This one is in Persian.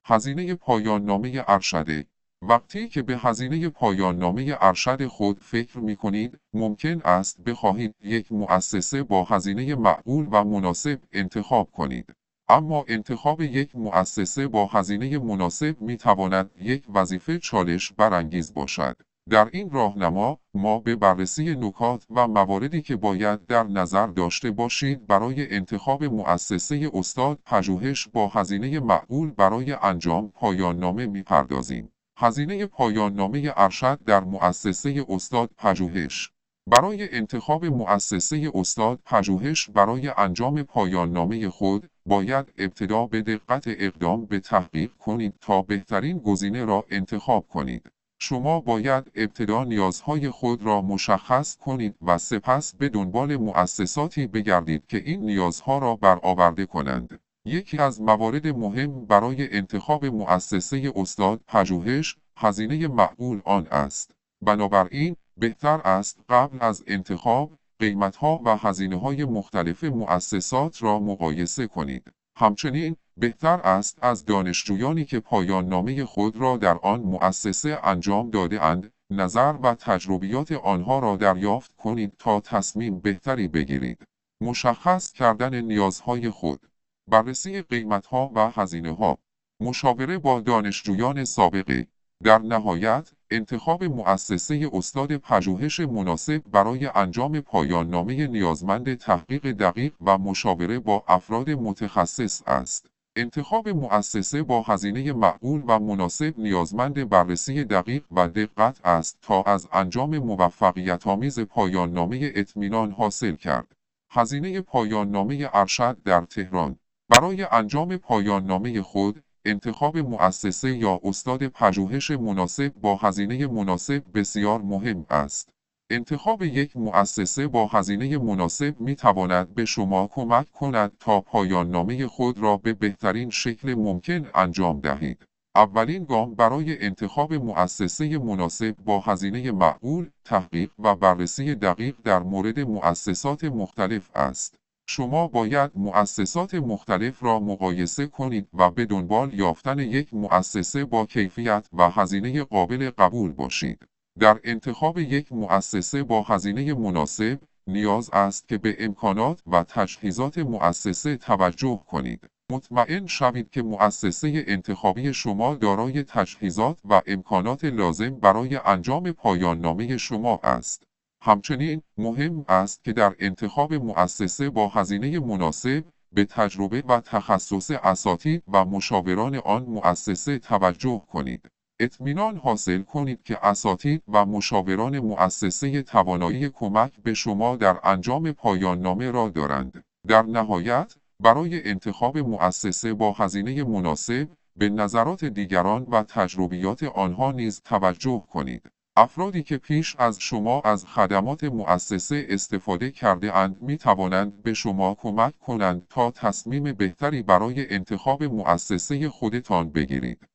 هزینه پایان‌نامه ارشد. وقتی که به هزینه پایان‌نامه ارشد خود فکر می‌کنید، ممکن است بخواهید یک مؤسسه با هزینه معقول و مناسب انتخاب کنید. اما انتخاب یک مؤسسه با هزینه مناسب می‌تواند یک وظیفه چالش برانگیز باشد. در این راهنما، ما به بررسی نکات و مواردی که باید در نظر داشته باشید برای انتخاب مؤسسه استاد پژوهش با هزینه معقول برای انجام پایان‌نامه می‌پردازیم. هزینه پایان‌نامه ارشد در مؤسسه استاد پژوهش. برای انتخاب مؤسسه استاد پژوهش برای انجام پایان‌نامه خود، باید ابتدا به دقت اقدام به تحقیق کنید تا بهترین گزینه را انتخاب کنید. شما باید ابتدا نیازهای خود را مشخص کنید و سپس به دنبال مؤسساتی بگردید که این نیازها را برآورده کنند. یکی از موارد مهم برای انتخاب مؤسسه استاد پژوهش، هزینه معقول آن است. بنابراین، بهتر است قبل از انتخاب، قیمت‌ها و هزینه‌های مختلف مؤسسات را مقایسه کنید. همچنین، بهتر است از دانشجویانی که پایان‌نامه خود را در آن مؤسسه انجام داده‌اند، نظر و تجربیات آنها را دریافت کنید تا تصمیم بهتری بگیرید. مشخص کردن نیازهای خود. بررسی قیمت‌ها و هزینه‌ها. مشاوره با دانشجویان سابقه. در نهایت، انتخاب مؤسسه استاد پژوهش مناسب برای انجام پایان‌نامه نیازمند تحقیق دقیق و مشاوره با افراد متخصص است. انتخاب مؤسسه با هزینه معقول و مناسب نیازمند بررسی دقیق و دقت است تا از انجام موفقیت‌آمیز پایان‌نامه اطمینان حاصل کرد. هزینه پایان‌نامه ارشد در تهران. برای انجام پایان‌نامه خود، انتخاب مؤسسه یا استاد پژوهش مناسب با هزینه مناسب بسیار مهم است. انتخاب یک مؤسسه با هزینه مناسب می تواند به شما کمک کند تا پایان‌نامه خود را به بهترین شکل ممکن انجام دهید. اولین گام برای انتخاب مؤسسه مناسب با هزینه معقول، تحقیق و بررسی دقیق در مورد مؤسسات مختلف است. شما باید مؤسسات مختلف را مقایسه کنید و به دنبال یافتن یک مؤسسه با کیفیت و هزینه قابل قبول باشید. در انتخاب یک مؤسسه با هزینه مناسب، نیاز است که به امکانات و تجهیزات مؤسسه توجه کنید. مطمئن شوید که مؤسسه انتخابی شما دارای تجهیزات و امکانات لازم برای انجام پایان‌نامه شما است. همچنین مهم است که در انتخاب مؤسسه با هزینه مناسب، به تجربه و تخصص اساتید و مشاوران آن مؤسسه توجه کنید. اطمینان حاصل کنید که اساتید و مشاوران مؤسسه توانایی کمک به شما در انجام پایان‌نامه را دارند. در نهایت، برای انتخاب مؤسسه با هزینه مناسب، به نظرات دیگران و تجربیات آنها نیز توجه کنید. افرادی که پیش از شما از خدمات مؤسسه استفاده کرده اند می توانند به شما کمک کنند تا تصمیم بهتری برای انتخاب مؤسسه خودتان بگیرید.